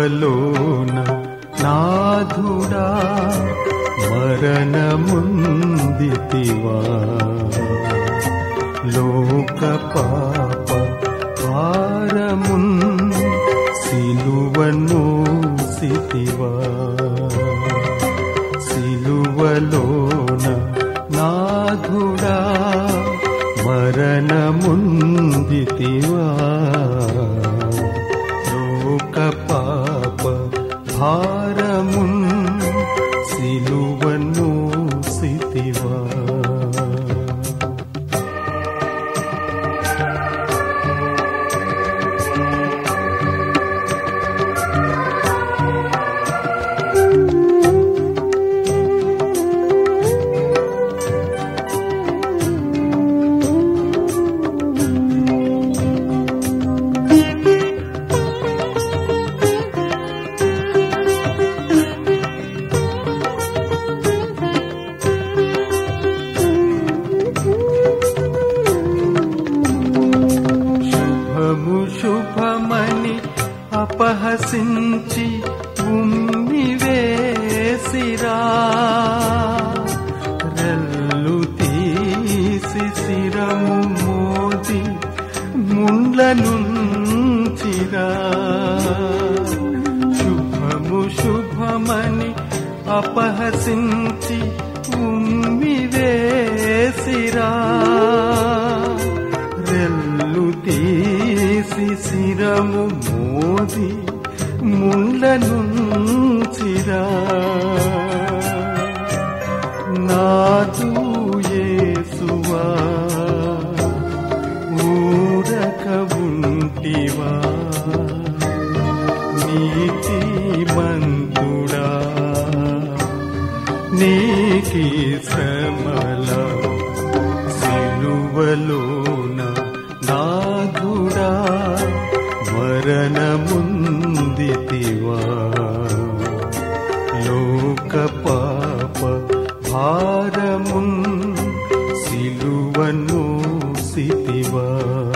సిలువలోన నాథుడా మరణముందితివా, లోక పాప భారమున్ సిలువను సితివా, సిలువలోన నాథుడా మరణముందితివా, లోక పాప భారమున్ సిలువను సితివా. శుభమని అపహసించి ఉమ్మివేసిరా, రెల్లు తీసి శిరము మోది ముండ్లనుంచిరా. శుభమని అపహసించి ఉమ్మివేసిరా, రెల్లు తీసి శిరము మోది ముండ్లనుంచిరా. నాదు యేసువా ఊరక ఉంటివా, నీతిమంతుడా నీకి శ్రమల, సిలువలోన నాథుడా మరణముందితివా, లోక పాప భారమున్ సిలువను సితివా.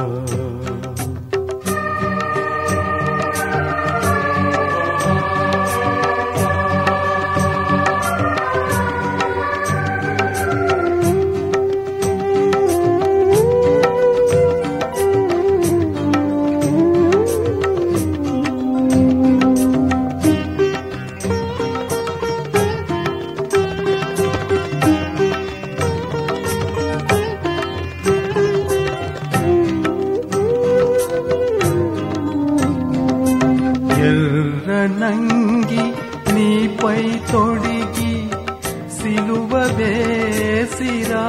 ఎర్రనంగి నీపై తొడిగి సిలువ వేసిరా,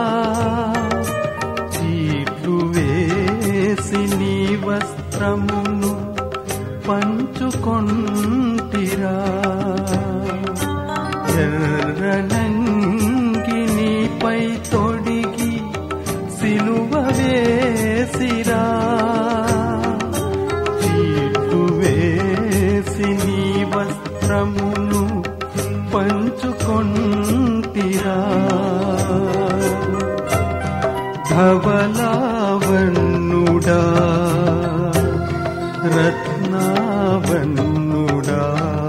చీట్లు వేసి నీ వస్త్రమును పంచుకొంటిరా. ఎర్రనంగి నీపై తొడిగి సిలువ వేసిరా, నీ వస్త్రమును పంచుకొంటిరా. ధవలావన్నుడా రత్నావన్నుడా,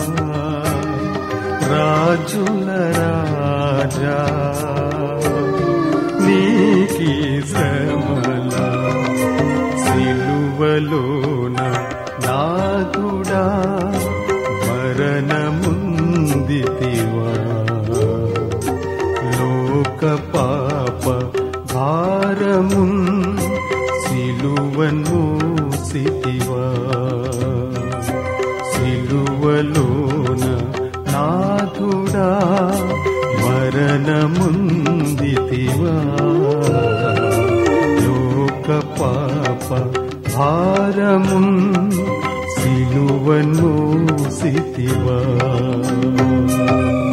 రాజుల రాజా నీకి శ్రమల, సిలువలోన నాథుడా మరణముందితివా, లోక పాప భారమున్ సిలువను సితివా, సిలువలోన నాథుడా మరణముందితివా, లోక పాప భారమున్ సిలువను సితివా.